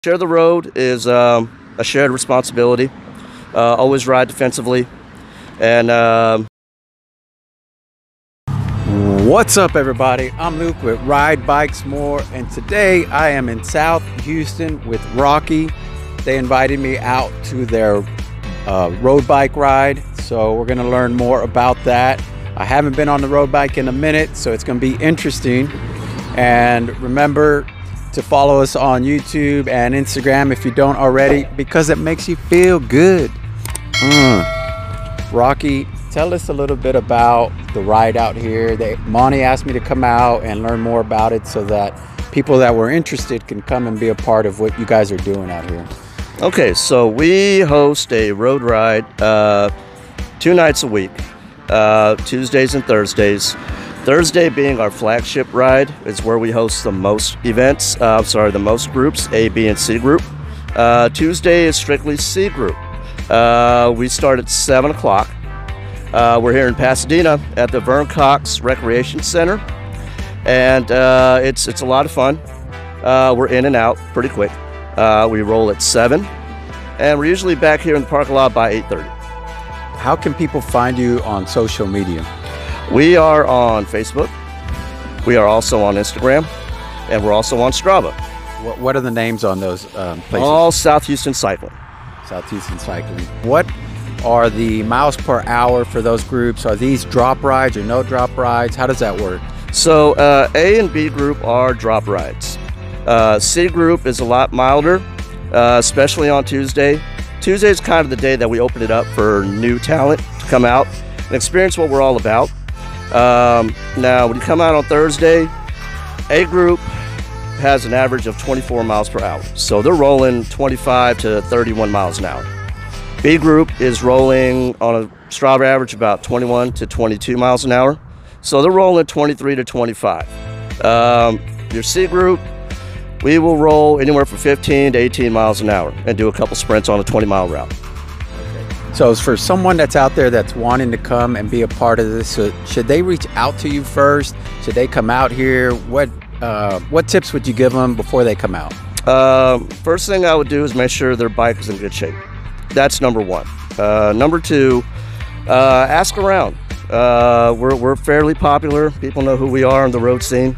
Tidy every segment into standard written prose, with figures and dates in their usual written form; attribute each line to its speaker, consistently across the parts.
Speaker 1: Share the road is a shared responsibility. Always ride defensively. And
Speaker 2: what's up, everybody? I'm Luke with Ride Bikes More, and today I am in South Houston with Rocky. They invited me out to their road bike ride, so we're gonna learn more about that. I haven't been on the road bike in a minute, so it's gonna be interesting. And remember to follow us on YouTube and Instagram if you don't already, because it makes you feel good. Rocky, tell us a little bit about the ride out here. Monty asked me to come out and learn more about it so that people that were interested can come and be a part of what you guys are doing out here.
Speaker 1: okay, so we host a road ride 2 nights a week, Tuesdays and Thursdays. Thursday being our flagship ride is where we host the most events, the most groups, A, B, and C group. Tuesday is strictly C group. We start at 7 o'clock. We're here in Pasadena at the Vern Cox Recreation Center, and it's a lot of fun. We're in and out pretty quick. We roll at 7, and we're usually back here in the parking lot by 8:30.
Speaker 2: How can people find you on social media?
Speaker 1: We are on Facebook. We are also on Instagram, and we're also on Strava.
Speaker 2: What are the names on those places?
Speaker 1: All South Houston Cycling.
Speaker 2: South Houston Cycling. What are the miles per hour for those groups? Are these drop rides or no drop rides? How does that work?
Speaker 1: So A and B group are drop rides. C group is a lot milder, especially on Tuesday. Tuesday is kind of the day that we open it up for new talent to come out and experience what we're all about. Now, when you come out on Thursday, A group has an average of 24 miles per hour. So they're rolling 25 to 31 miles an hour. B group is rolling on a Strava average about 21 to 22 miles an hour. So they're rolling 23 to 25. Your C group, we will roll anywhere from 15 to 18 miles an hour and do a couple sprints on a 20-mile route.
Speaker 2: So for someone that's out there that's wanting to come and be a part of this, should they reach out to you first? Should they come out here? What tips would you give them before they come out?
Speaker 1: First thing I would do is make sure their bike is in good shape. That's number one. Number two, ask around. We're fairly popular. People know who we are on the road scene.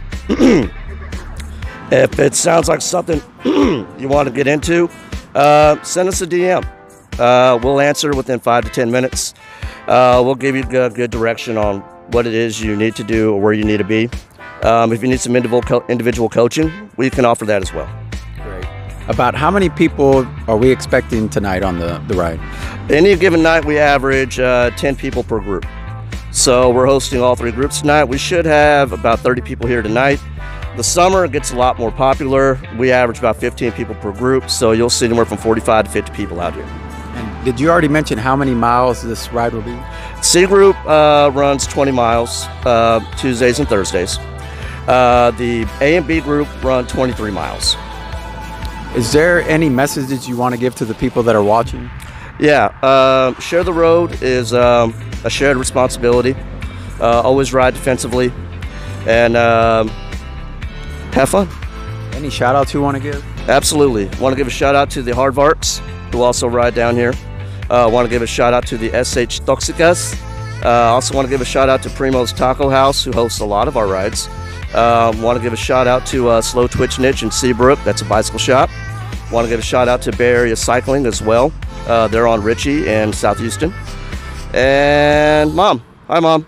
Speaker 1: If it sounds like something you want to get into, send us a DM. We'll answer within 5 to 10 minutes. We'll give you good direction on what it is you need to do or where you need to be. If you need some individual coaching, we can offer that as well.
Speaker 2: Great. About how many people are we expecting tonight on the ride?
Speaker 1: Any given night, we average 10 people per group. So we're hosting all 3 groups tonight. We should have about 30 people here tonight. The summer gets a lot more popular. We average about 15 people per group, so you'll see anywhere from 45 to 50 people out here.
Speaker 2: And did you already mention how many miles this ride will be?
Speaker 1: C group runs 20 miles Tuesdays and Thursdays. The A and B group run 23 miles.
Speaker 2: Is there any messages you want to give to the people that are watching?
Speaker 1: Yeah, share the road is a shared responsibility. Always ride defensively, and have fun.
Speaker 2: Any shout outs you want to give?
Speaker 1: Absolutely. Want to give a shout out to the Hardvarks, who also ride down here. Want to give a shout out to the SH Toxicas. Also want to give a shout out to Primo's Taco House, who hosts a lot of our rides. Want to give a shout out to Slow Twitch Niche in Seabrook. That's a bicycle shop. Want to give a shout out to Bay Area Cycling as well. They're on Ritchie and South Houston. And Mom. Hi, Mom.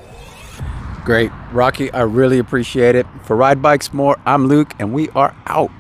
Speaker 2: Great. Rocky, I really appreciate it. For Ride Bikes More, I'm Luke, and we are out.